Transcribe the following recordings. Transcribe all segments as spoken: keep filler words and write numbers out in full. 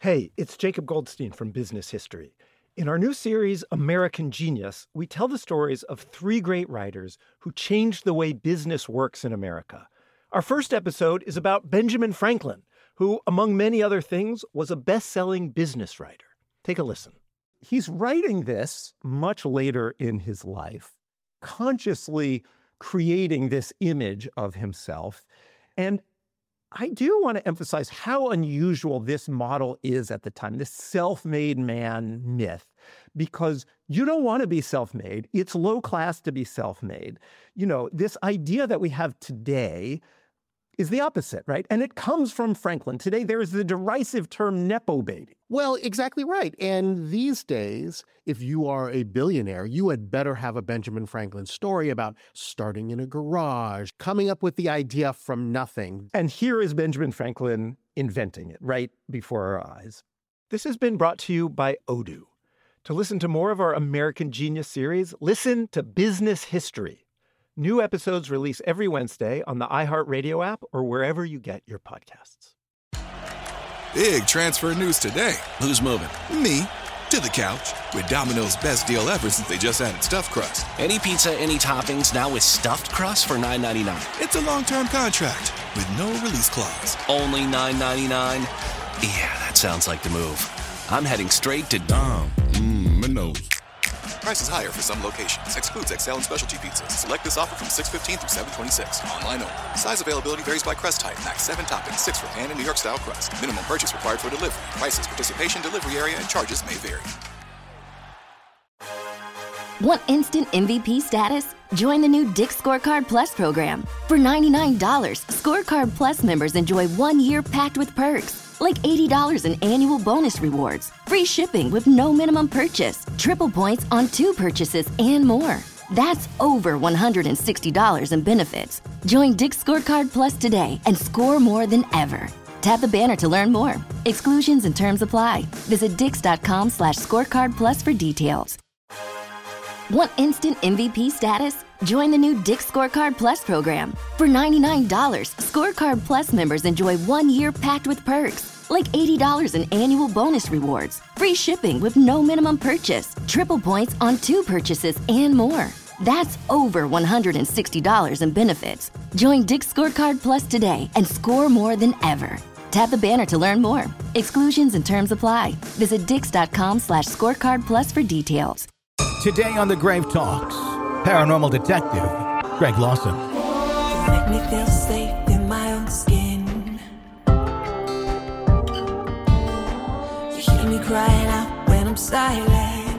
Hey, it's Jacob Goldstein from Business History. In our new series, American Genius, we tell the stories of three great writers who changed the way business works in America. Our first episode is about Benjamin Franklin, who, among many other things, was a best-selling business writer. Take a listen. He's writing this much later in his life, consciously creating this image of himself. And I do want to emphasize how unusual this model is at the time, this self-made man myth, because you don't want to be self-made. It's low class to be self-made. You know, this idea that we have today is the opposite, right? And it comes from Franklin. Today, there is the derisive term nepo baby. Well, exactly right. And these days, if you are a billionaire, you had better have a Benjamin Franklin story about starting in a garage, coming up with the idea from nothing. And here is Benjamin Franklin inventing it right before our eyes. This has been brought to you by Odoo. To listen to more of our American Genius series, listen to Business History. New episodes release every Wednesday on the iHeartRadio app or wherever you get your podcasts. Big transfer news today. Who's moving? Me. To the couch. With Domino's best deal ever since they just added stuffed crust. Any pizza, any toppings, now with stuffed crust for nine ninety-nine. It's a long-term contract with no release clause. Only nine ninety-nine? Yeah, that sounds like the move. I'm heading straight to Dom. Mmm, Minos. Prices higher for some locations. Excludes X L and specialty pizzas. Select this offer from six fifteen through seven twenty-six. Online only. Size availability varies by crust type. Max seven toppings. Six for pan and New York style crust. Minimum purchase required for delivery. Prices, participation, delivery area, and charges may vary. Want instant M V P status? Join the new Dick's Scorecard Plus program. For ninety-nine dollars, Scorecard Plus members enjoy one year packed with perks. Like eighty dollars in annual bonus rewards, free shipping with no minimum purchase, triple points on two purchases, and more. That's over one hundred sixty dollars in benefits. Join Dick's Scorecard Plus today and score more than ever. Tap the banner to learn more. Exclusions and terms apply. Visit dix.com slash scorecard plus for details. Want instant M V P status? Join the new Dick's Scorecard Plus program. For ninety-nine dollars, Scorecard Plus members enjoy one year packed with perks. Like eighty dollars in annual bonus rewards, free shipping with no minimum purchase, triple points on two purchases, and more. That's over one hundred sixty dollars in benefits. Join Dick's Scorecard Plus today and score more than ever. Tap the banner to learn more. Exclusions and terms apply. Visit dix.com slash scorecard plus for details. Today on The Grave Talks, paranormal detective Greg Lawson. You make me feel safe in my own skin. You hear me crying out when I'm silent.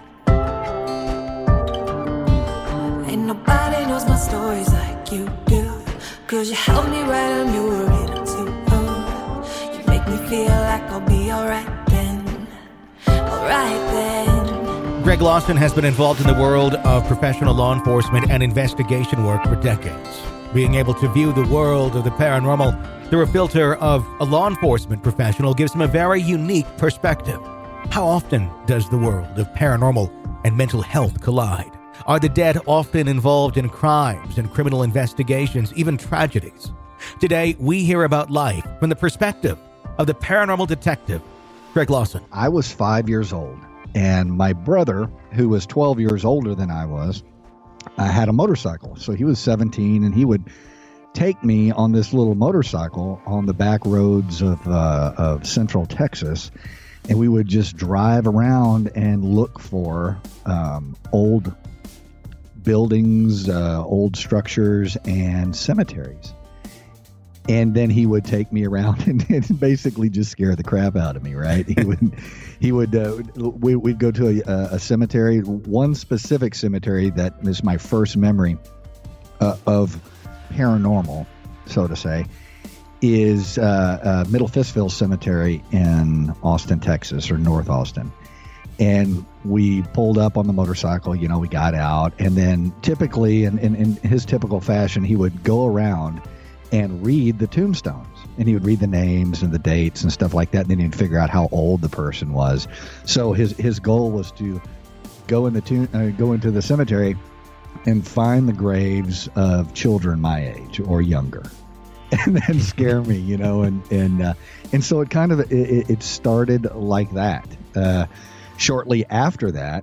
Ain't nobody knows my stories like you do. Cause you help me write a new rhythm too. You make me feel like I'll be alright then. Alright then. Greg Lawson has been involved in the world of professional law enforcement and investigation work for decades. Being able to view the world of the paranormal through a filter of a law enforcement professional gives him a very unique perspective. How often does the world of paranormal and mental health collide? Are the dead often involved in crimes and criminal investigations, even tragedies? Today, we hear about life from the perspective of the paranormal detective, Greg Lawson. I was five years old. And my brother, who was twelve years older than I was, uh, had a motorcycle. So he was seventeen, and he would take me on this little motorcycle on the back roads of uh, of Central Texas, and we would just drive around and look for um, old buildings, uh, old structures, and cemeteries. And then he would take me around and, and basically just scare the crap out of me, right? He would, he would, uh, we, we'd go to a, a cemetery, one specific cemetery that is my first memory uh, of paranormal, so to say, is uh, uh, Middle Fistville Cemetery in Austin, Texas, or North Austin. And we pulled up on the motorcycle, you know, we got out, and then typically, in, in, in his typical fashion, he would go around and read the tombstones, and he would read the names and the dates and stuff like that, and then he'd figure out how old the person was. So his his goal was to go in the tomb, uh, go into the cemetery and find the graves of children my age or younger. and then scare me, you know, and and uh, and so it kind of it, it started like that. Uh, shortly after that,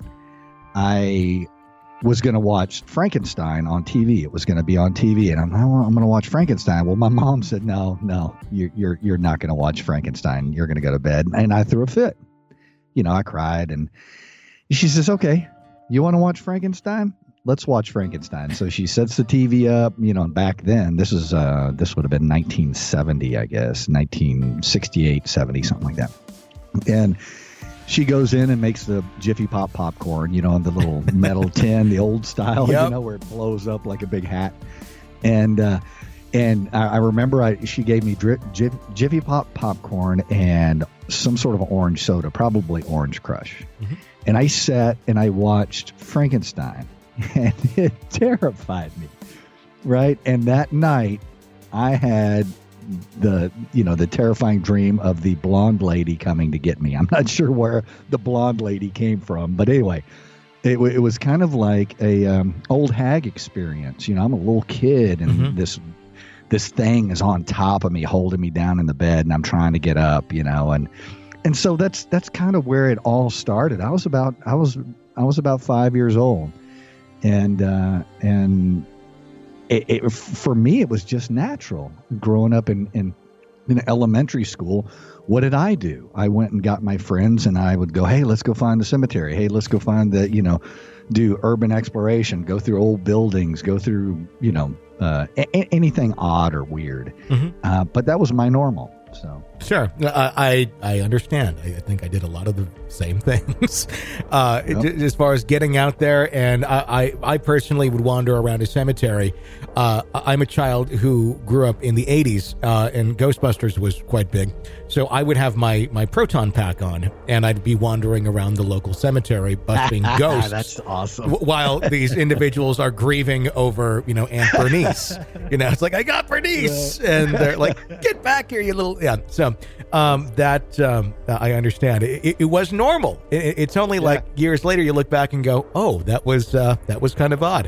I was going to watch Frankenstein on T V. It was going to be on T V, and I'm like, well, I'm going to watch Frankenstein. Well, my mom said, no, no, you're you're you're not going to watch Frankenstein. You're going to go to bed. And I threw a fit. You know, I cried, and she says, okay, you want to watch Frankenstein? Let's watch Frankenstein. So she sets the T V up, you know, back then, this is, uh, this would have been nineteen seventy, I guess, nineteen sixty-eight, seventy, something like that. And she goes in and makes the Jiffy Pop popcorn, you know, in the little metal tin, the old style, yep. you know, where it blows up like a big hat. And, uh, and I, I remember I, she gave me drip, Jiff, Jiffy Pop popcorn and some sort of orange soda, probably Orange Crush. Mm-hmm. And I sat and I watched Frankenstein. And it terrified me, right? And that night, I had the, you know, the terrifying dream of the blonde lady coming to get me. I'm not sure where the blonde lady came from, but anyway, it, it was kind of like a um, old hag experience. You know, I'm a little kid, and mm-hmm. this this thing is on top of me, holding me down in the bed, and I'm trying to get up. You know, and and so that's that's kind of where it all started. I was about I was I was about five years old. And uh, and it, it, for me, it was just natural. Growing up in, in in elementary school, what did I do? I went and got my friends, and I would go, hey, let's go find the cemetery. Hey, let's go find the, you know, do urban exploration, go through old buildings, go through, you know, uh, a- anything odd or weird. Mm-hmm. Uh, but that was my normal. So sure, I I understand. I think I did a lot of the same things uh, yep. as far as getting out there. And I, I, I personally would wander around a cemetery. Uh, I'm a child who grew up in the eighties, uh, and Ghostbusters was quite big. So I would have my, my proton pack on, and I'd be wandering around the local cemetery busting ghosts. That's awesome. While these individuals are grieving over, you know, Aunt Bernice. You know, it's like, I got Bernice, yeah. And they're like, get back here, you little. Yeah. So um, that um, I understand. It, it, it was normal. It, it's only yeah. like years later you look back and go, oh, that was uh, that was kind of odd.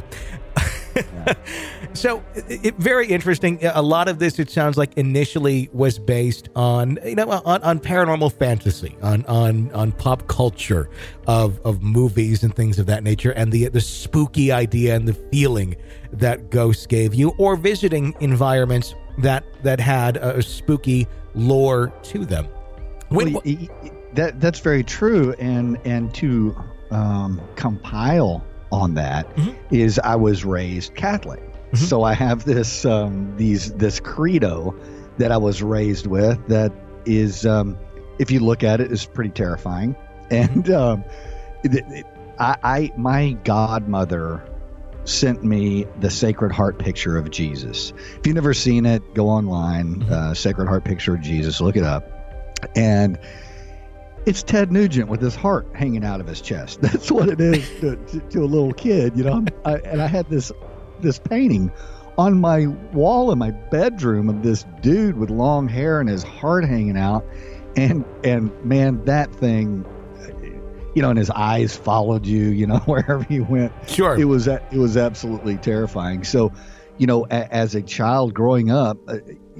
Yeah. So it, it, very interesting. A lot of this, it sounds like, initially was based on, you know, on, on paranormal fantasy, on on on pop culture of of movies and things of that nature, and the the spooky idea and the feeling that ghosts gave you, or visiting environments that that had a, a spooky lore to them. When, well, that that's very true, and and to um, compile on that mm-hmm. is I was raised Catholic. Mm-hmm. So I have this um, these this credo that I was raised with that is, um, if you look at it, is pretty terrifying. And um, it, it, I, I my godmother sent me the Sacred Heart picture of Jesus. If you've never seen it, go online, mm-hmm. uh, Sacred Heart picture of Jesus, look it up. And it's Ted Nugent with his heart hanging out of his chest. That's what it is to, to, to a little kid, you know. I, and I had this this painting on my wall in my bedroom of this dude with long hair and his heart hanging out. And and man, that thing, you know, and his eyes followed you, you know, wherever you went. Sure, it was it was absolutely terrifying. So, you know, a, as a child growing up, uh,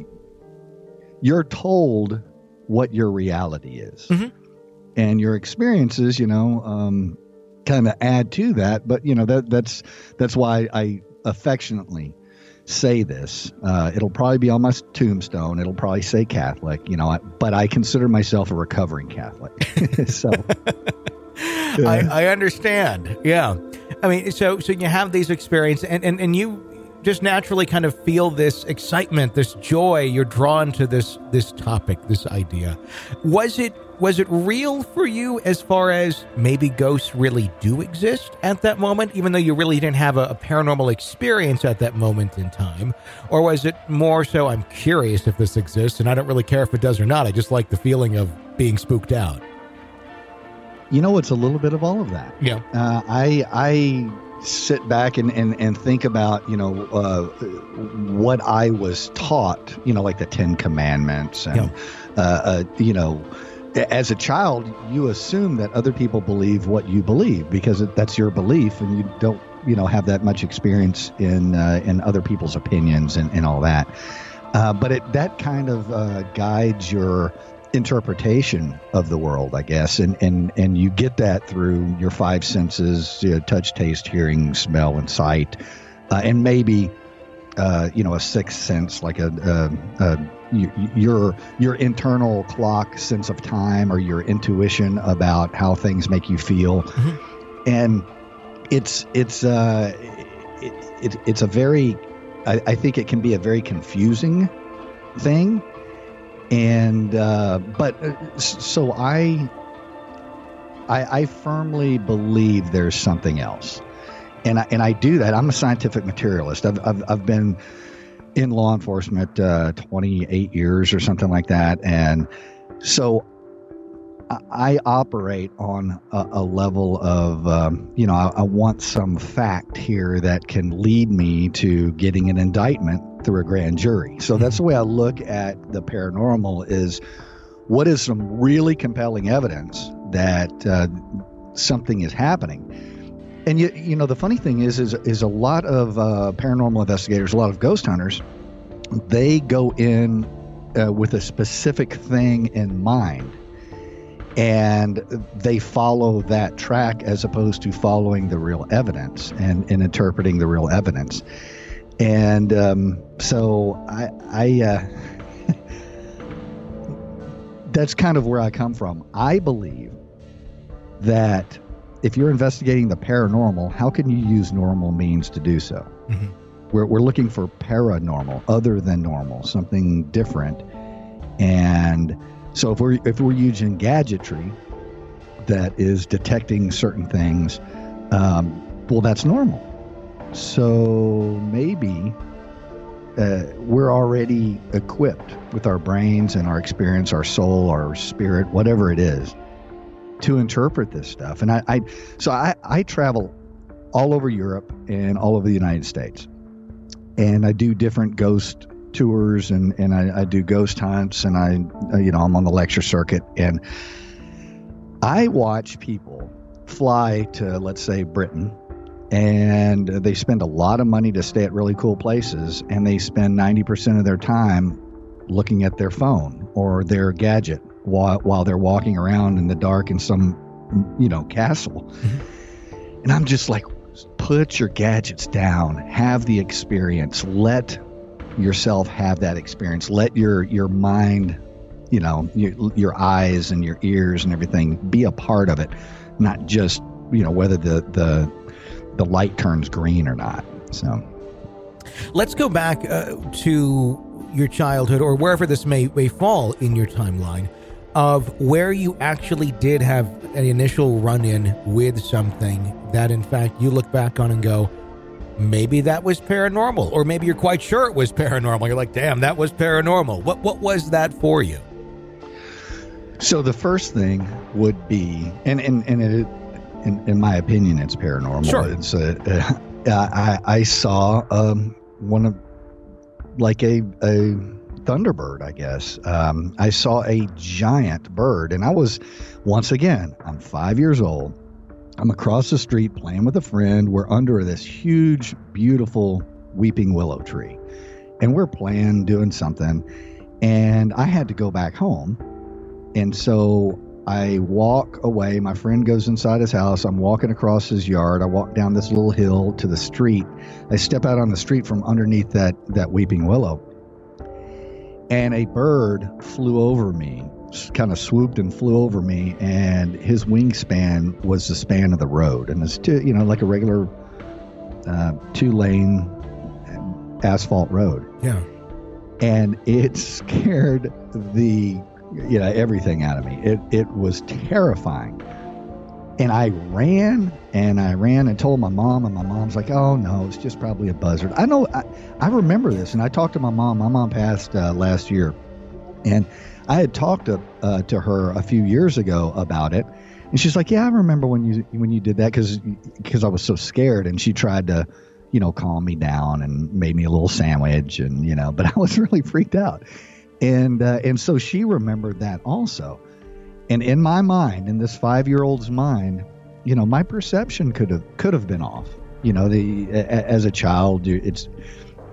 you're told what your reality is. Mm-hmm. And your experiences, you know, um, kind of add to that. But, you know, that that's that's why I affectionately say this. Uh, it'll probably be on my tombstone. It'll probably say Catholic, you know, I, but I consider myself a recovering Catholic. So yeah. I, I understand. Yeah. I mean, so so you have these experiences, and, and, and you just naturally kind of feel this excitement, this joy. You're drawn to this this topic, this idea. Was it was it real for you, as far as maybe ghosts really do exist at that moment, even though you really didn't have a, a paranormal experience at that moment in time? Or was it more so, I'm curious if this exists, and I don't really care if it does or not. I just like the feeling of being spooked out. You know, it's a little bit of all of that. Yeah. Uh, I I sit back and, and, and think about, you know, uh, what I was taught, you know, like the Ten Commandments. And, yeah. uh, uh, you know, as a child, you assume that other people believe what you believe because it, that's your belief, and you don't, you know, have that much experience in uh, in other people's opinions and, and all that. Uh, but it that kind of uh, guides your interpretation of the world, I guess, and and and you get that through your five senses: you know, touch, taste, hearing, smell, and sight, uh, and maybe uh, you know a sixth sense, like a, a, a your your internal clock sense of time, or your intuition about how things make you feel. Mm-hmm. And it's it's uh, it, it, it's a very I, I think it can be a very confusing thing. And uh, but uh, so I, I I firmly believe there's something else, and I, and I do that. I'm a scientific materialist. I've I've, I've been in law enforcement uh, twenty-eight years or something like that, and so I, I operate on a, a level of um, you know I, I want some fact here that can lead me to getting an indictment through a grand jury. So that's the way I look at the paranormal: is what is some really compelling evidence that uh, something is happening. And you, you know, the funny thing is, is, is a lot of uh, paranormal investigators, a lot of ghost hunters, they go in uh, with a specific thing in mind, and they follow that track as opposed to following the real evidence and, and interpreting the real evidence. And um, so I, I uh, that's kind of where I come from. I believe that if you're investigating the paranormal, how can you use normal means to do so? Mm-hmm. We're, we're looking for paranormal, other than normal, something different. And so if we're, if we're using gadgetry that is detecting certain things, um, well, that's normal. So maybe uh, we're already equipped with our brains and our experience, our soul, our spirit, whatever it is, to interpret this stuff. And I, I so I, I travel all over Europe and all over the United States, and I do different ghost tours, and, and I, I do ghost hunts, and I, you know, I'm on the lecture circuit, and I watch people fly to, let's say, Britain, and they spend a lot of money to stay at really cool places, and they spend ninety percent of their time looking at their phone or their gadget while, while they're walking around in the dark in some, you know, castle. Mm-hmm. And I'm just like, put your gadgets down, have the experience, let yourself have that experience, let your, your mind, you know, your, your eyes and your ears and everything be a part of it, not just, you know, whether the, the, the light turns green or not. So let's go back uh, to your childhood, or wherever this may, may fall in your timeline, of where you actually did have an initial run-in with something that, in fact, you look back on and go, maybe that was paranormal, or maybe you're quite sure it was paranormal. You're like, damn, that was paranormal. What what was that for you? So the first thing would be, and and, and it, in, in my opinion, it's paranormal. Sure. It's a, uh, I, I saw um, one of, like a, a Thunderbird, I guess. Um, I saw a giant bird, and I was, once again, I'm five years old. I'm across the street playing with a friend. We're under this huge, beautiful weeping willow tree, and we're playing, doing something, and I had to go back home. And so I walk away. My friend goes inside his house. I'm walking across his yard. I walk down this little hill to the street. I step out on the street from underneath that, that weeping willow, and a bird flew over me, kind of swooped and flew over me, and his wingspan was the span of the road. And it's two, you know, like a regular uh, two-lane asphalt road. Yeah. And it scared the, you know, everything out of me. It it was terrifying. And I ran and I ran and told my mom, and my mom's like, oh, no, it's just probably a buzzard. I know, I, I remember this, and I talked to my mom. My mom passed uh, last year, and I had talked to uh, to her a few years ago about it, and she's like, yeah, I remember when you when you did that, because because I was so scared, and she tried to, you know, calm me down and made me a little sandwich, and, you know, but I was really freaked out. And uh, and so she remembered that also. And in my mind, in this five-year-old's mind, you know, my perception could have could have been off. You know, the a, as a child, it's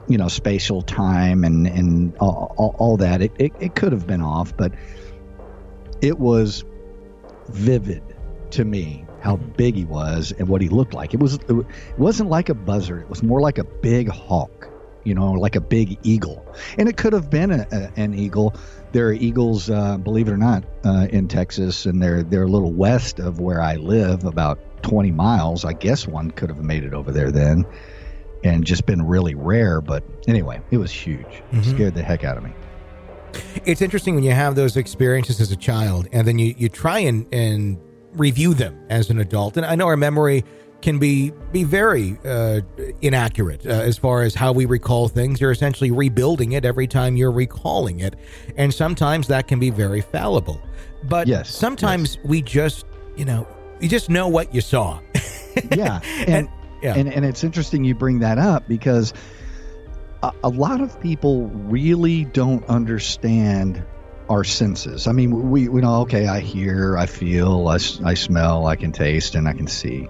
you know, spatial time and, and all, all, all that. It, it, it could have been off, but it was vivid to me how big he was and what he looked like. It was it wasn't like a buzzard. It was more like a big hawk, you know, like a big eagle. And it could have been a, a, an eagle. There are eagles, uh, believe it or not, uh, in Texas, and they're they're a little west of where I live, about twenty miles. I guess one could have made it over there then, and just been really rare. But anyway, it was huge. Mm-hmm. It scared the heck out of me. It's interesting when you have those experiences as a child, and then you, you try and, and review them as an adult. And I know our memory can be be very uh, inaccurate uh, as far as how we recall things. You're essentially rebuilding it every time you're recalling it. And sometimes that can be very fallible. But yes, sometimes yes. we just, you know, you just know what you saw. yeah. And, and, yeah. And, and it's interesting you bring that up, because a, a lot of people really don't understand our senses. I mean, we, we know, okay, I hear, I feel, I, I smell, I can taste, and I can see.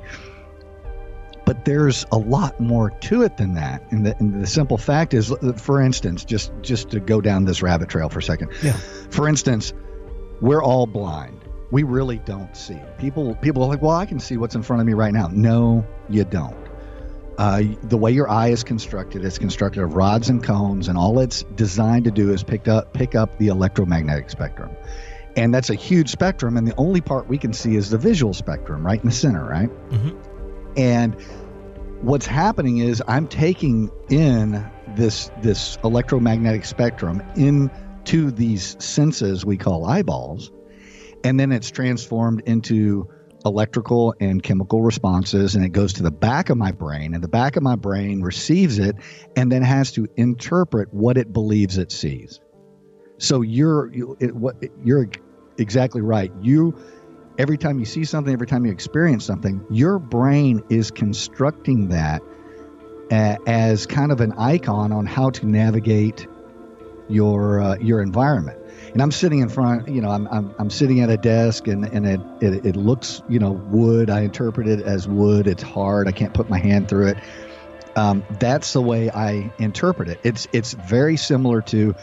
But there's a lot more to it than that. And the, and the simple fact is, for instance, just, just to go down this rabbit trail for a second. Yeah. For instance, we're all blind. We really don't see. People, people are like, well, I can see what's in front of me right now. No, you don't. Uh, the way your eye is constructed, it's constructed of rods and cones, and all it's designed to do is pick up pick up the electromagnetic spectrum. And that's a huge spectrum, and the only part we can see is the visual spectrum, right in the center, right? Mm-hmm. And what's happening is I'm taking in this this electromagnetic spectrum into these senses we call eyeballs, and then it's transformed into electrical and chemical responses, and it goes to the back of my brain, and the back of my brain receives it and then has to interpret what it believes it sees. So you're you, it, what, you're exactly right. You every time you see something, every time you experience something, your brain is constructing that a, as kind of an icon on how to navigate your uh, your environment. And I'm sitting in front, you know, I'm I'm, I'm sitting at a desk, and, and it, it it looks, you know, wood. I interpret it as wood. It's hard. I can't put my hand through it. Um, that's the way I interpret it. It's it's very similar to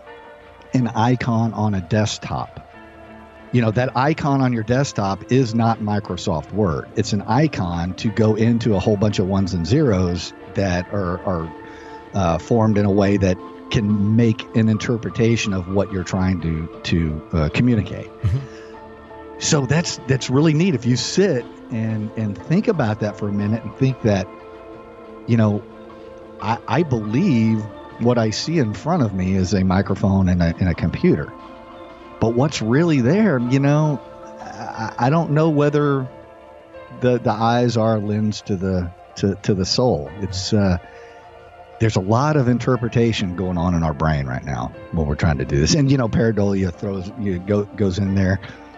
an icon on a desktop. You know, that icon on your desktop is not Microsoft Word. It's an icon to go into a whole bunch of ones and zeros that are are uh, formed in a way that can make an interpretation of what you're trying to to uh, communicate. Mm-hmm. So that's that's really neat. If you sit and and think about that for a minute and think that, you know, I, I believe what I see in front of me is a microphone and a, and a computer. But what's really there, you know, I, I don't know whether the the eyes are a lens to the to, to the soul. It's uh, there's a lot of interpretation going on in our brain right now when we're trying to do this. And, you know, pareidolia throws you go, goes in there,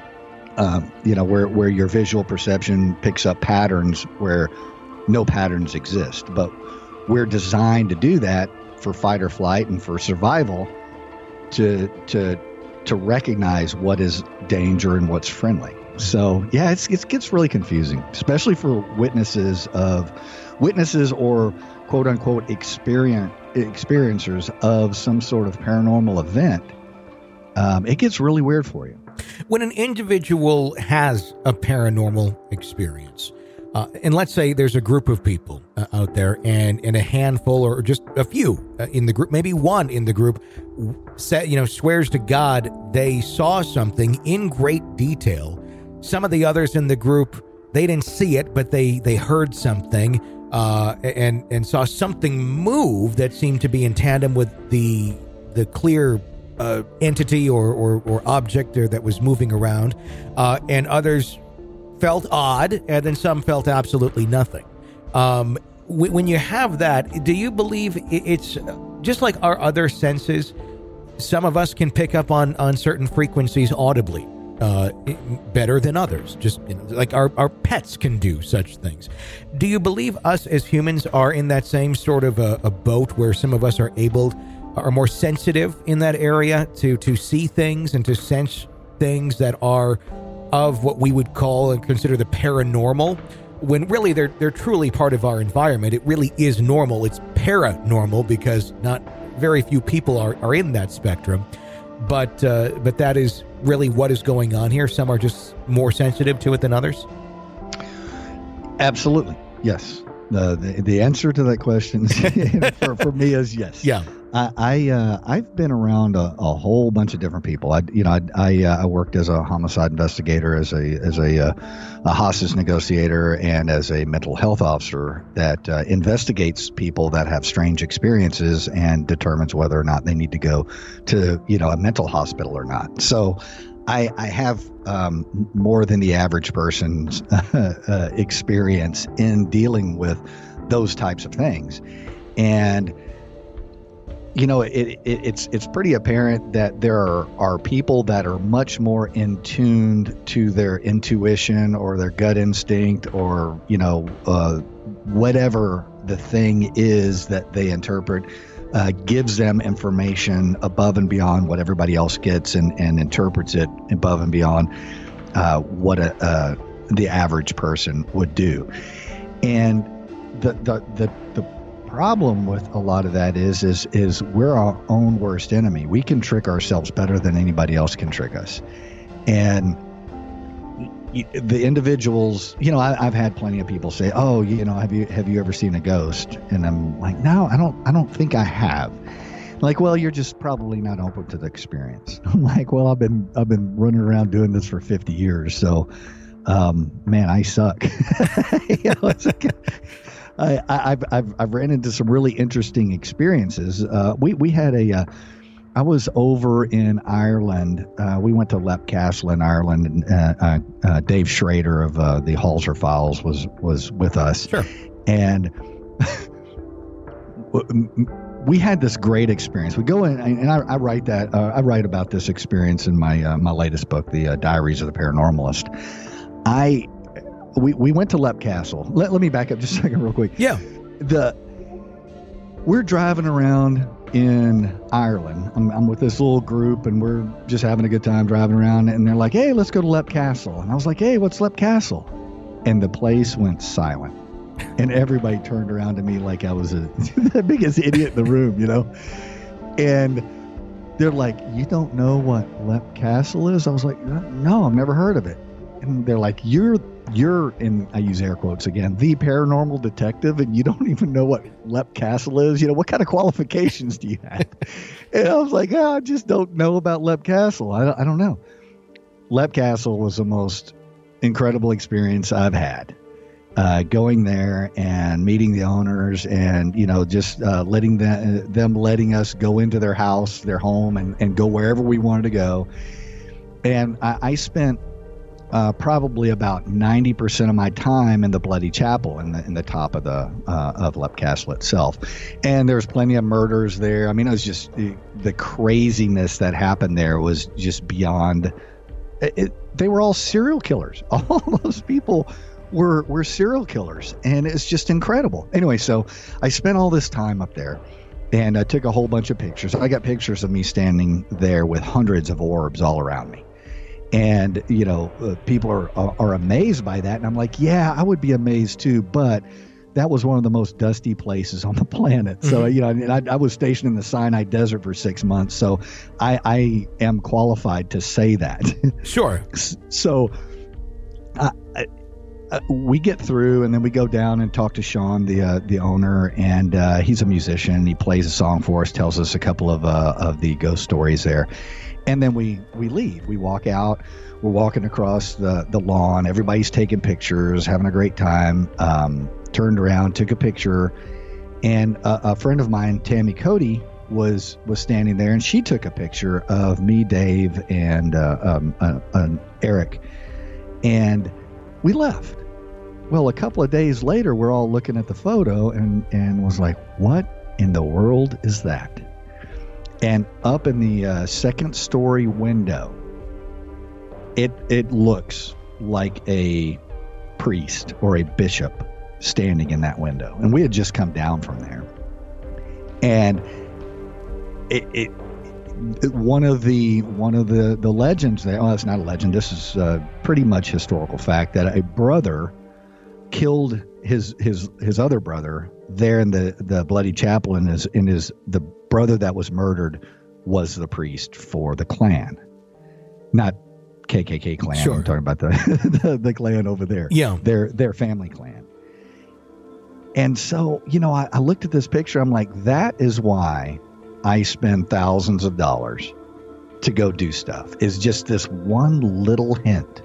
um, you know, where, where your visual perception picks up patterns where no patterns exist. But we're designed to do that for fight or flight and for survival, to to to recognize what is danger and what's friendly. So, yeah, it's, it gets really confusing, especially for witnesses of witnesses or quote unquote experience experiencers of some sort of paranormal event. Um, it gets really weird for you. When an individual has a paranormal experience, uh, and let's say there's a group of people uh, out there, and, and a handful or just a few uh, in the group, maybe one in the group, say, you know, swears to God they saw something in great detail. Some of the others in the group, they didn't see it, but they, they heard something. Uh, and and saw something move that seemed to be in tandem with the the clear uh, entity or, or, or object there that was moving around, uh, and others felt odd, and then some felt absolutely nothing. Um, w- when you have that, do you believe it's just like our other senses? Some of us can pick up on, on certain frequencies audibly. Uh, better than others, just you know, like our, our pets can do such things. Do you believe us as humans are in that same sort of a, a boat where some of us are able, are more sensitive in that area to, to see things and to sense things that are of what we would call and consider the paranormal, when really they're they're truly part of our environment? It really is normal. It's paranormal because not very few people are, are in that spectrum. But uh, but that is really what is going on here. Some are just more sensitive to it than others. Absolutely, yes. The the, the answer to that question for, for me is yes. Yeah. I, I uh, I've been around a, a whole bunch of different people. I you know I I, uh, I worked as a homicide investigator, as a as a uh, a hostage negotiator, and as a mental health officer that uh, investigates people that have strange experiences and determines whether or not they need to go to you know a mental hospital or not. So I I have um, more than the average person's uh, experience in dealing with those types of things, and. You know, it, it, it's it's pretty apparent that there are, are people that are much more in tuned to their intuition or their gut instinct or, you know, uh, whatever the thing is that they interpret uh, gives them information above and beyond what everybody else gets and, and interprets it above and beyond uh, what a, uh, the average person would do. And the the the, the problem with a lot of that is is is we're our own worst enemy. We can trick ourselves better than anybody else can trick us. And the individuals, you know, I, I've had plenty of people say, "Oh, you know, have you have you ever seen a ghost?" And I'm like, "No, I don't. I don't think I have." Like, well, you're just probably not open to the experience. I'm like, well, I've been I've been running around doing this for fifty years, so um, man, I suck. you know, it's like, I, I've I've I've ran into some really interesting experiences. Uh, we we had a, uh, I was over in Ireland. Uh, we went to Leap Castle in Ireland, and uh, uh, uh, Dave Schrader of uh, the Halser Files was was with us. Sure. And we had this great experience. We go in, and I, I write that uh, I write about this experience in my uh, my latest book, the uh, Diaries of the Paranormalist. I. We we went to Leap Castle. Let, let me back up just a second real quick. Yeah. The we're driving around in Ireland. I'm, I'm with this little group, and we're just having a good time driving around. And they're like, "Hey, let's go to Leap Castle." And I was like, "Hey, what's Leap Castle?" And the place went silent. And everybody turned around to me like I was a, the biggest idiot in the room, you know? And they're like, "You don't know what Leap Castle is?" I was like, "No, I've never heard of it." And they're like, "You're You're, and I use air quotes again, the paranormal detective, and you don't even know what Leap Castle is? You know, what kind of qualifications do you have?" And I was like, oh, I just don't know about Leap Castle. I, I don't know. Leap Castle was the most incredible experience I've had. Uh, going there and meeting the owners and, you know, just uh, letting them, them letting us go into their house, their home, and, and go wherever we wanted to go. And I, I spent Uh, probably about ninety percent of my time in the Bloody Chapel in the in the top of the uh, of Leap Castle itself, and there's plenty of murders there. I mean, it was just the, the craziness that happened there was just beyond. It, it, they were all serial killers. All those people were were serial killers, and it's just incredible. Anyway, so I spent all this time up there, and I took a whole bunch of pictures. I got pictures of me standing there with hundreds of orbs all around me. And, you know, uh, people are, are are amazed by that. And I'm like, yeah, I would be amazed too. But that was one of the most dusty places on the planet. So, mm-hmm. you know, I, mean, I, I was stationed in the Sinai Desert for six months. So I, I am qualified to say that. Sure. So uh, I, uh, we get through, and then we go down and talk to Sean, the uh, the owner. And uh, he's a musician. He plays a song for us, tells us a couple of uh, of the ghost stories there. And then we, we leave. We walk out. We're walking across the, the lawn. Everybody's taking pictures, having a great time. Um, turned around, took a picture. And a, a friend of mine, Tammy Cody, was was standing there, and she took a picture of me, Dave, and uh, um, uh, uh, Eric. And we left. Well, a couple of days later, we're all looking at the photo and, and was like, what in the world is that? And up in the uh, second story window, it it looks like a priest or a bishop standing in that window. And we had just come down from there. And it, it, it one of the one of the, the legends there, oh, it's not a legend, this is uh, pretty much historical fact, that a brother killed his his his other brother there in the the bloody chapel, and his in his the brother that was murdered was the priest for the Klan, not K K K Klan. Sure. I'm talking about the, the the Klan over there. Yeah, their their family Klan. And so, you know, I, I looked at this picture. I'm like, that is why I spend thousands of dollars to go do stuff. Is just this one little hint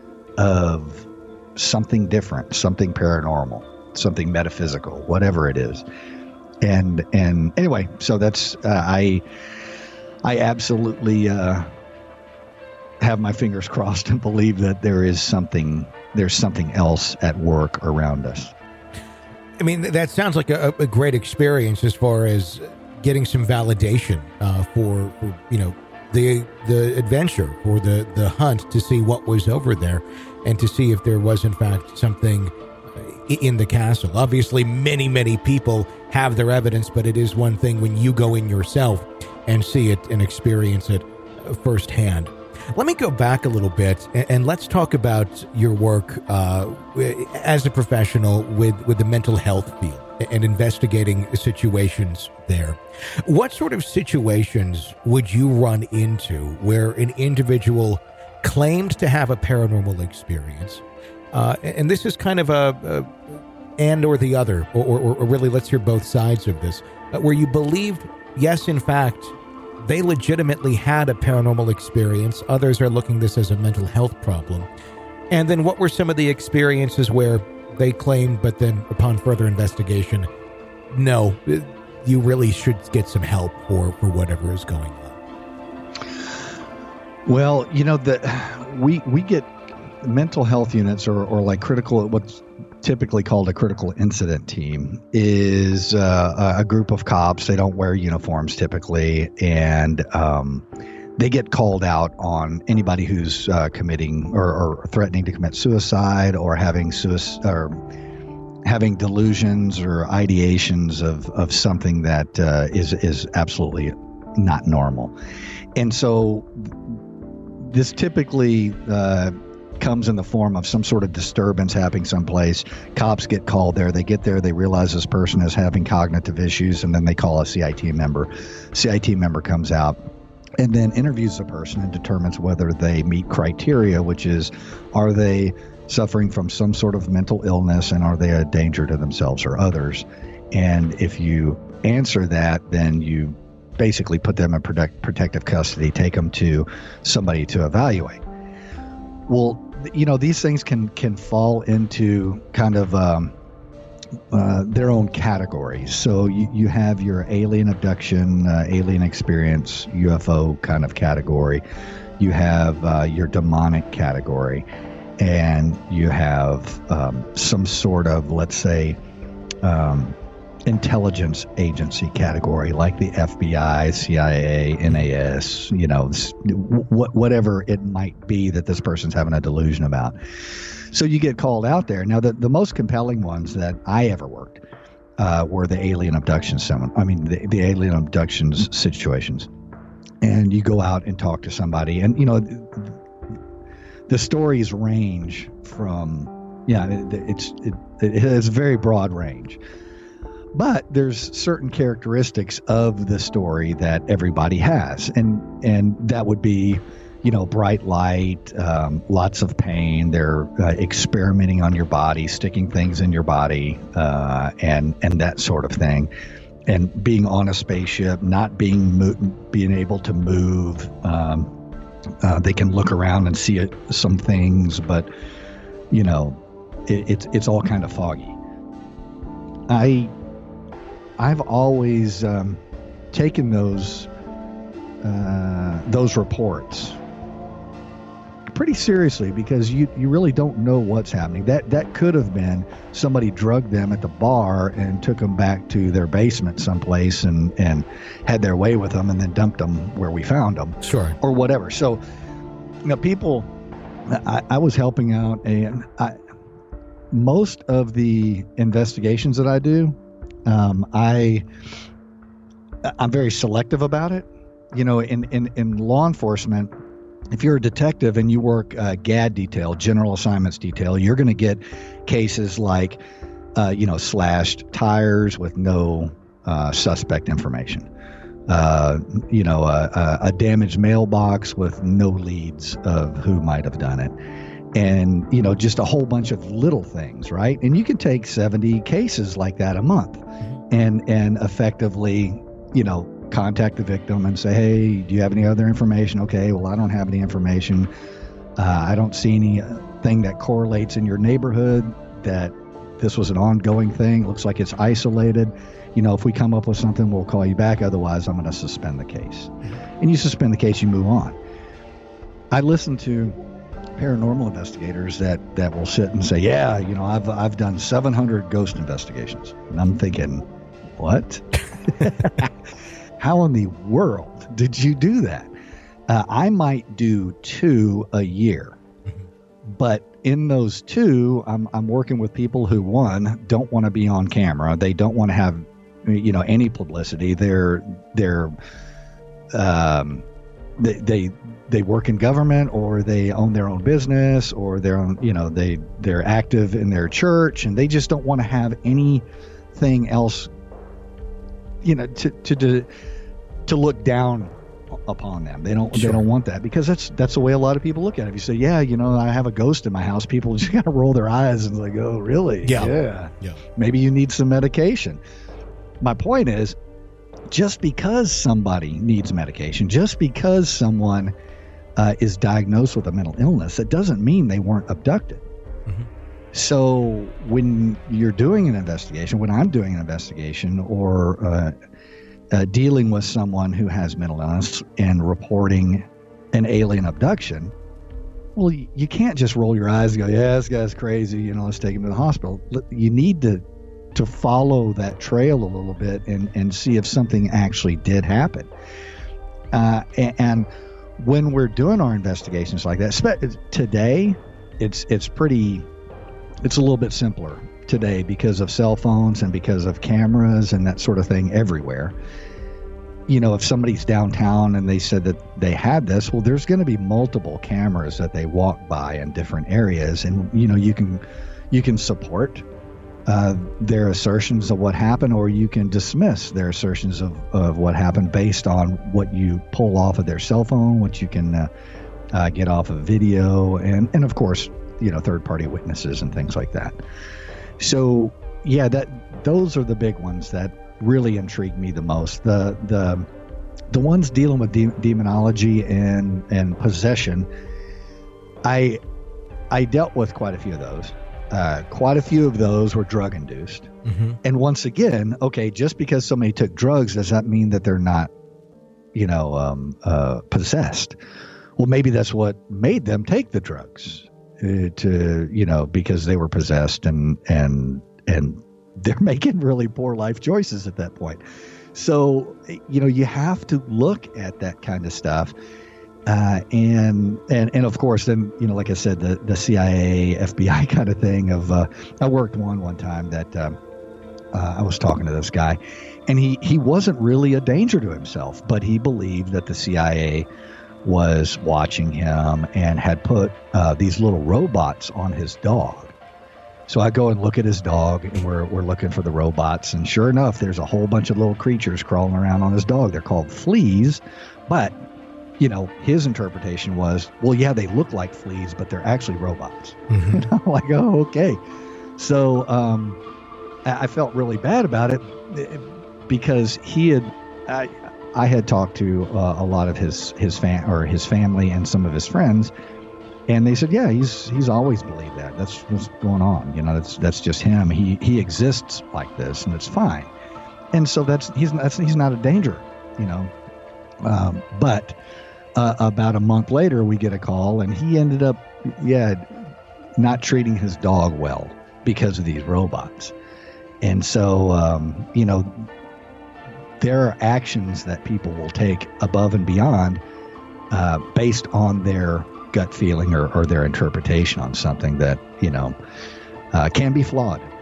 of something different, something paranormal, something metaphysical, whatever it is. And and anyway, so that's uh, I I absolutely uh, have my fingers crossed and believe that there is something there's something else at work around us. I mean, that sounds like a, a great experience as far as getting some validation uh, for, for, you know, the the adventure or the, the hunt to see what was over there and to see if there was, in fact, something in the castle. Obviously, many, many people have their evidence, but it is one thing when you go in yourself and see it and experience it firsthand. Let me go back a little bit and, and let's talk about your work uh, as a professional with, with the mental health field and investigating situations there. What sort of situations would you run into where an individual claimed to have a paranormal experience? Uh, and this is kind of a, a and or the other, or, or, or really let's hear both sides of this, uh, where you believed, yes, in fact, they legitimately had a paranormal experience. Others are looking at this as a mental health problem. And then what were some of the experiences where they claimed, but then upon further investigation, no, you really should get some help for, for whatever is going on? Well, you know, the, we we get mental health units or, or like critical, what's typically called a critical incident team is uh, a group of cops. They don't wear uniforms typically, and um, they get called out on anybody who's uh, committing or, or threatening to commit suicide or having suicide or having delusions or ideations of, of something that uh, is is absolutely not normal. And so this typically uh, comes in the form of some sort of disturbance happening someplace. Cops get called there. They get there. They realize this person is having cognitive issues, and then they call a C I T member. C I T member comes out and then interviews the person and determines whether they meet criteria, which is, are they suffering from some sort of mental illness, and are they a danger to themselves or others? And if you answer that, then you basically put them in protect, protective custody, take them to somebody to evaluate. Well, you know, these things can can fall into kind of um, uh, their own categories. So you, you have your alien abduction, uh, alien experience, U F O kind of category. You have uh, your demonic category, and you have um, some sort of, let's say, um, intelligence agency category, like the F B I, C I A, N A S, you know, wh- whatever it might be that this person's having a delusion about. So you get called out there. Now, the, the most compelling ones that I ever worked uh, were the alien abductions. I mean, the, the alien abductions situations. And you go out and talk to somebody, and, you know, the stories range from, yeah, it, it's it, it has a very broad range. But there's certain characteristics of the story that everybody has, and and that would be, you know, bright light, um, lots of pain. They're uh, experimenting on your body, sticking things in your body, uh, and and that sort of thing, and being on a spaceship, not being mo- being able to move. Um, uh, they can look around and see it, some things, but you know, it, it's it's all kind of foggy. I. I've always um, taken those uh, those reports pretty seriously, because you, you really don't know what's happening. That that could have been somebody drugged them at the bar and took them back to their basement someplace and, and had their way with them and then dumped them where we found them. Sure. Or whatever. So, you know, people, I, I was helping out, and I, most of the investigations that I do, Um, I, I'm very selective about it. You know, in, in, in law enforcement, if you're a detective and you work uh, G A D detail, general assignments detail, you're going to get cases like, uh, you know, slashed tires with no uh, suspect information. Uh, you know, a, a damaged mailbox with no leads of who might have done it. And, you know, just a whole bunch of little things, right? And you can take seventy cases like that a month and, and effectively, you know, contact the victim and say, hey, do you have any other information? Okay, well, I don't have any information. Uh, I don't see anything that correlates in your neighborhood that this was an ongoing thing. Looks like it's isolated. You know, if we come up with something, we'll call you back. Otherwise, I'm going to suspend the case. And you suspend the case, you move on. I listen to paranormal investigators that, that will sit and say, yeah, you know, I've I've done seven hundred ghost investigations. And I'm thinking, what? How in the world did you do that? Uh, I might do two a year, but in those two, I'm I'm working with people who, one, don't want to be on camera. They don't want to have, you know, any publicity. They're they're um, they they they work in government, or they own their own business, or they're on, you know, they they're active in their church, and they just don't want to have anything else, you know, to to to, to look down upon them. They don't. Sure. They don't want that, because that's that's the way a lot of people look at it. If you say, "Yeah, you know, I have a ghost in my house," people just gotta roll their eyes and like, "Oh, really? Yeah. yeah, yeah. Maybe you need some medication." My point is, just because somebody needs medication, just because someone uh, is diagnosed with a mental illness, it doesn't mean they weren't abducted. Mm-hmm. So when you're doing an investigation, when I'm doing an investigation, or uh, Uh, dealing with someone who has mental illness and reporting an alien abduction, well, you, you can't just roll your eyes and go, yeah, this guy's crazy, you know, let's take him to the hospital. You need to to follow that trail a little bit and, and see if something actually did happen. Uh, and, and when we're doing our investigations like that, today, it's it's pretty, it's a little bit simpler today because of cell phones and because of cameras and that sort of thing everywhere. You know, if somebody's downtown and they said that they had this, well, there's going to be multiple cameras that they walk by in different areas, and you know, you can you can support uh, their assertions of what happened, or you can dismiss their assertions of, of what happened based on what you pull off of their cell phone, what you can uh, uh, get off of video, and and of course, you know, third-party witnesses and things like that. So yeah, that those are the big ones that really intrigue me the most. The the the ones dealing with de- demonology and and possession, I I dealt with quite a few of those. Uh, quite a few of those were drug induced. Mm-hmm. And once again, okay, just because somebody took drugs, does that mean that they're not, you know, um, uh, possessed? Well, maybe that's what made them take the drugs. Uh, to, you know, because they were possessed, and and and they're making really poor life choices at that point. So, you know, you have to look at that kind of stuff. Uh, and, and, and of course, then, you know, like I said, the, the C I A, F B I kind of thing of, uh, I worked one, one time that, um, uh, I was talking to this guy, and he, he wasn't really a danger to himself, but he believed that the C I A was watching him and had put uh, these little robots on his dog. So I go and look at his dog, and we're we're looking for the robots, and sure enough, there's a whole bunch of little creatures crawling around on his dog. They're called fleas, but you know, his interpretation was, well, yeah, they look like fleas, but they're actually robots. Mm-hmm. And I'm like, oh, okay. So um, I felt really bad about it because he had. I, I had talked to uh, a lot of his his fan or his family and some of his friends, and they said, "Yeah, he's he's always believed that. That's what's going on. You know, that's that's just him. He he exists like this, and it's fine. And so that's he's that's he's not a danger, you know." Um, but uh, about a month later, we get a call, and he ended up, yeah, not treating his dog well because of these robots, and so um, you know. There are actions that people will take above and beyond uh, based on their gut feeling or, or their interpretation on something that, you know, uh, can be flawed.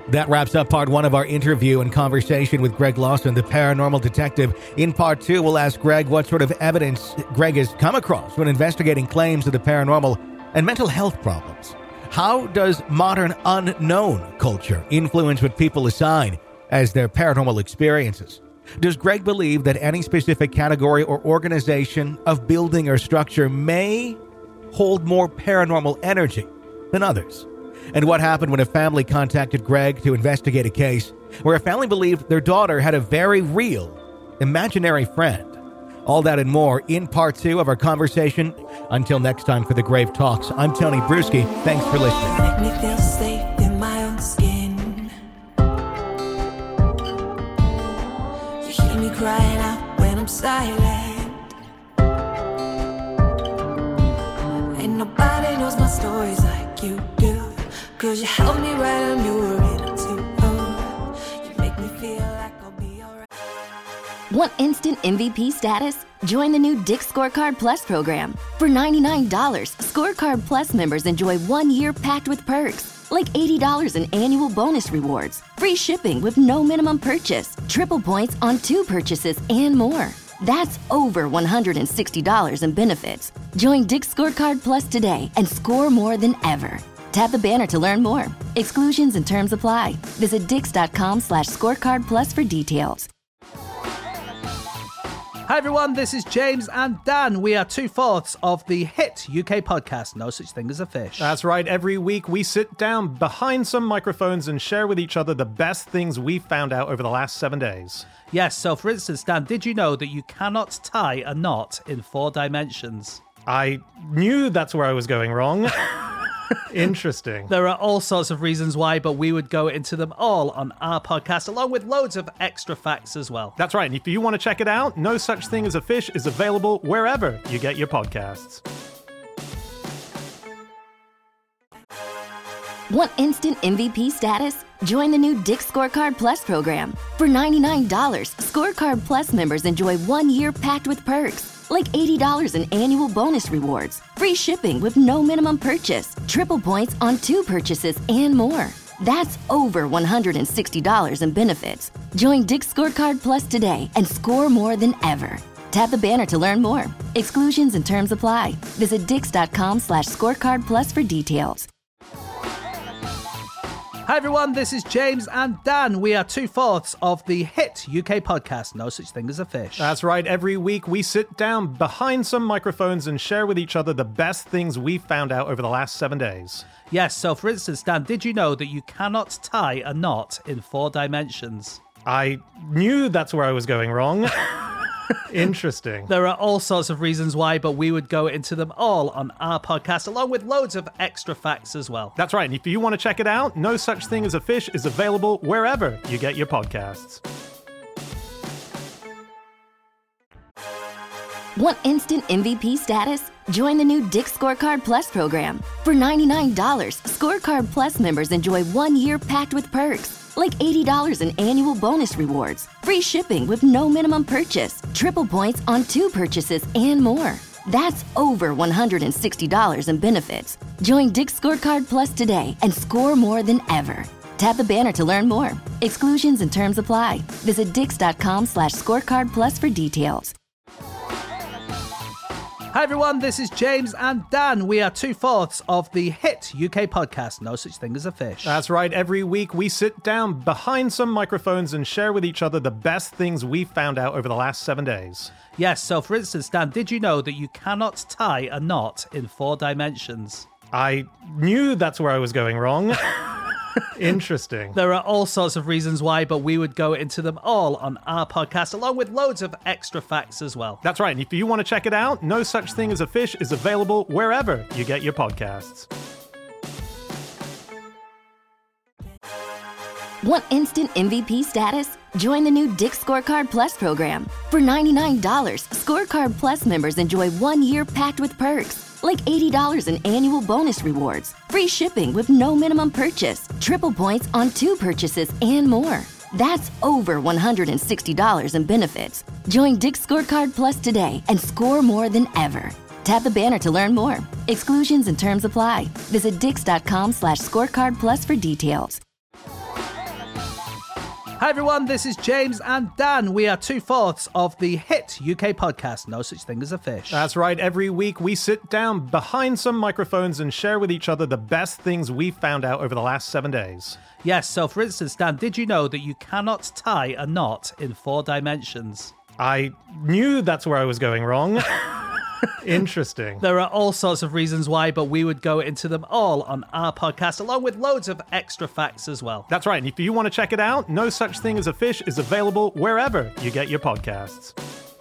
That wraps up part one of our interview and conversation with Greg Lawson, the paranormal detective. In part two, we'll ask Greg what sort of evidence Greg has come across when investigating claims of the paranormal and mental health problems. How does modern unknown culture influence what people assign as their paranormal experiences? Does Greg believe that any specific category or organization of building or structure may hold more paranormal energy than others? And what happened when a family contacted Greg to investigate a case where a family believed their daughter had a very real, imaginary friend? All that and more in part two of our conversation. Until next time for The Grave Talks, I'm Tony Bruschi. Thanks for listening. Make me feel safe in my own skin. You hear me crying out when I'm silent. Ain't nobody knows my stories like you do. Cause you help me write a new rhythm too. Oh, you make me feel like I'll be alright. Want instant M V P status? Join the new Dick's Scorecard Plus program. For ninety-nine dollars, Scorecard Plus members enjoy one year packed with perks, like eighty dollars in annual bonus rewards, free shipping with no minimum purchase, triple points on two purchases, and more. That's over one hundred sixty dollars in benefits. Join Dick's Scorecard Plus today and score more than ever. Tap the banner to learn more. Exclusions and terms apply. Visit dix.com slash scorecard plus for details. Hi everyone, this is James and Dan. We are two-fourths of the hit U K podcast, No Such Thing as a Fish. That's right. Every week we sit down behind some microphones and share with each other the best things we've found out over the last seven days. Yes, so for instance, Dan, did you know that you cannot tie a knot in four dimensions? I knew that's where I was going wrong. Interesting. There are all sorts of reasons why, but we would go into them all on our podcast, along with loads of extra facts as well. That's right. And if you want to check it out, No Such Thing as a Fish is available wherever you get your podcasts. Want instant M V P status? Join the new Dick's Scorecard Plus program. For ninety-nine dollars, Scorecard Plus members enjoy one year packed with perks, like eighty dollars in annual bonus rewards, free shipping with no minimum purchase, triple points on two purchases, and more. That's over one hundred sixty dollars in benefits. Join Dick's Scorecard Plus today and score more than ever. Tap the banner to learn more. Exclusions and terms apply. Visit dix.com slash scorecard plus for details. Hi everyone, this is James and Dan. We are two-fourths of the hit U K podcast, No Such Thing as a Fish. That's right. Every week we sit down behind some microphones and share with each other the best things we've found out over the last seven days. Yes, so for instance, Dan, did you know that you cannot tie a knot in four dimensions? I knew that's where I was going wrong. Interesting. There are all sorts of reasons why, but we would go into them all on our podcast, along with loads of extra facts as well. That's right. And if you want to check it out, No Such Thing as a Fish is available wherever you get your podcasts. Want instant M V P status? Join the new Dick's Scorecard Plus program. For ninety-nine dollars, Scorecard Plus members enjoy one year packed with perks, like eighty dollars in annual bonus rewards, free shipping with no minimum purchase, triple points on two purchases, and more. That's over one hundred sixty dollars in benefits. Join Dick's Scorecard Plus today and score more than ever. Tap the banner to learn more. Exclusions and terms apply. Visit dix.com slash scorecard plus for details. Hi everyone, this is James and Dan. We are two-fourths of the hit U K podcast, No Such Thing as a Fish. That's right. Every week we sit down behind some microphones and share with each other the best things we've found out over the last seven days. Yes, so for instance, Dan, did you know that you cannot tie a knot in four dimensions? I knew that's where I was going wrong. Interesting. There are all sorts of reasons why, but we would go into them all on our podcast, along with loads of extra facts as well. That's right. And if you want to check it out, No Such Thing as a Fish is available wherever you get your podcasts. Want instant M V P status? Join the new Dick's Scorecard Plus program. For ninety-nine dollars, Scorecard Plus members enjoy one year packed with perks, like eighty dollars in annual bonus rewards, free shipping with no minimum purchase, triple points on two purchases, and more. That's over one hundred sixty dollars in benefits. Join Dick's Scorecard Plus today and score more than ever. Tap the banner to learn more. Exclusions and terms apply. Visit dix.com slash scorecard plus for details. Hi everyone, this is James and Dan. We are two-fourths of the hit U K podcast, No Such Thing as a Fish. That's right. Every week we sit down behind some microphones and share with each other the best things we've found out over the last seven days. Yes, so for instance, Dan, did you know that you cannot tie a knot in four dimensions? I knew that's where I was going wrong. Interesting. There are all sorts of reasons why, but we would go into them all on our podcast, along with loads of extra facts as well. That's right. And if you want to check it out, No Such Thing as a Fish is available wherever you get your podcasts.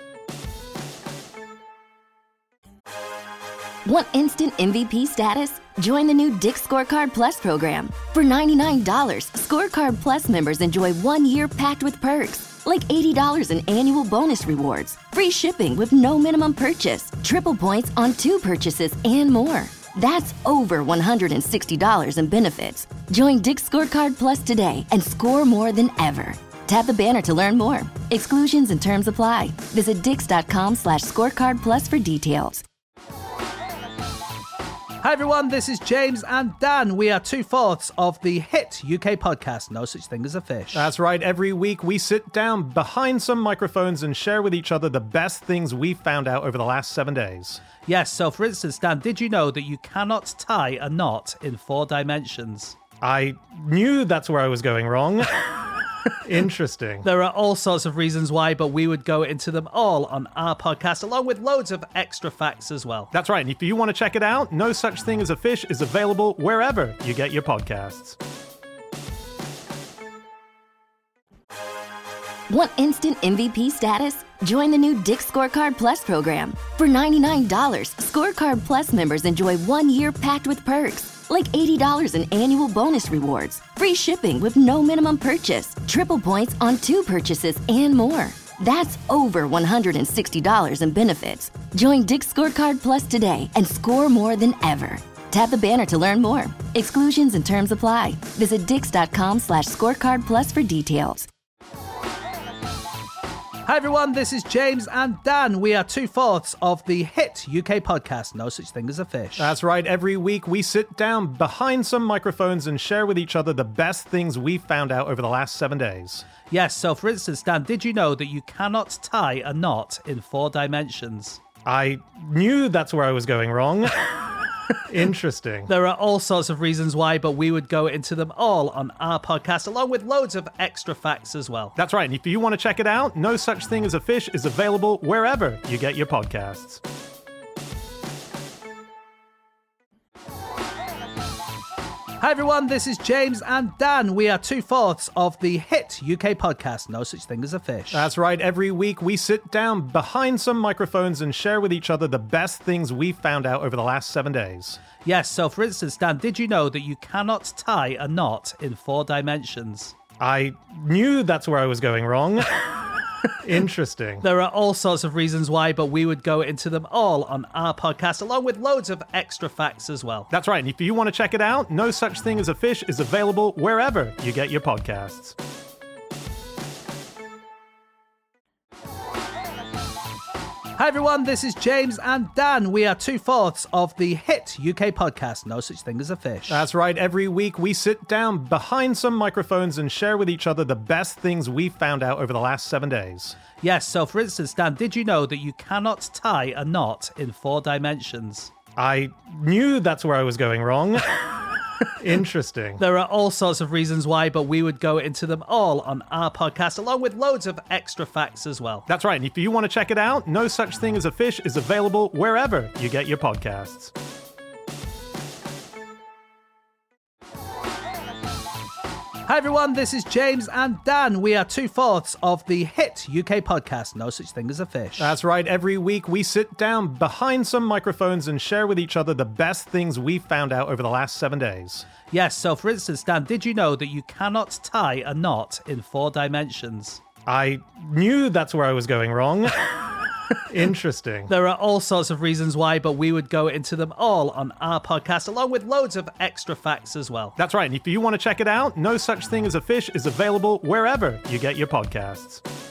Want instant M V P status? Join the new Dick's Scorecard Plus program. For ninety-nine dollars, Scorecard Plus members enjoy one year packed with perks, like eighty dollars in annual bonus rewards, free shipping with no minimum purchase, triple points on two purchases, and more. That's over one hundred sixty dollars in benefits. Join Dick's Scorecard Plus today and score more than ever. Tap the banner to learn more. Exclusions and terms apply. Visit dix.com slash scorecard plus for details. Hi everyone, this is James and Dan. We are two-fourths of the hit U K podcast, No Such Thing as a Fish. That's right. Every week we sit down behind some microphones and share with each other the best things we've found out over the last seven days. Yes, so for instance, Dan, did you know that you cannot tie a knot in four dimensions? I knew that's where I was going wrong. Interesting. There are all sorts of reasons why, but we would go into them all on our podcast, along with loads of extra facts as well. That's right. And if you want to check it out, No Such Thing as a Fish is available wherever you get your podcasts. Want instant M V P status? Join the new Dick's Scorecard Plus program. For ninety-nine dollars, Scorecard Plus members enjoy one year packed with perks, like eighty dollars in annual bonus rewards, free shipping with no minimum purchase, triple points on two purchases, and more. That's over one hundred sixty dollars in benefits. Join Dick's Scorecard Plus today and score more than ever. Tap the banner to learn more. Exclusions and terms apply. Visit dix.com slash scorecard plus for details. Hi everyone, this is James and Dan. We are two-fourths of the hit U K podcast, No Such Thing as a Fish. That's right. Every week we sit down behind some microphones and share with each other the best things we've found out over the last seven days. Yes, so for instance, Dan, did you know that you cannot tie a knot in four dimensions? I knew that's where I was going wrong. Interesting. There are all sorts of reasons why, but we would go into them all on our podcast, along with loads of extra facts as well. That's right. And if you want to check it out, No Such Thing as a Fish is available wherever you get your podcasts. Hi everyone, this is James and Dan. We are two-fourths of the hit U K podcast, No Such Thing as a Fish. That's right. Every week we sit down behind some microphones and share with each other the best things we've found out over the last seven days. Yes, so for instance, Dan, did you know that you cannot tie a knot in four dimensions? I knew that's where I was going wrong. Interesting. There are all sorts of reasons why, but we would go into them all on our podcast, along with loads of extra facts as well. That's right. And if you want to check it out, No Such Thing as a Fish is available wherever you get your podcasts. Hi everyone, this is James and Dan. We are two-fourths of the hit U K podcast, No Such Thing as a Fish. That's right. Every week we sit down behind some microphones and share with each other the best things we've found out over the last seven days. Yes, so for instance, Dan, did you know that you cannot tie a knot in four dimensions? I knew that's where I was going wrong. Interesting. There are all sorts of reasons why, but we would go into them all on our podcast, along with loads of extra facts as well. That's right. And if you want to check it out, No Such Thing as a Fish is available wherever you get your podcasts. Hi everyone, this is James and Dan. We are two-fourths of the hit U K podcast, No Such Thing as a Fish. That's right. Every week we sit down behind some microphones and share with each other the best things we've found out over the last seven days. Yes, so for instance, Dan, did you know that you cannot tie a knot in four dimensions? I knew that's where I was going wrong. Interesting. There are all sorts of reasons why, but we would go into them all on our podcast, along with loads of extra facts as well. That's right. And if you want to check it out, No Such Thing as a Fish is available wherever you get your podcasts.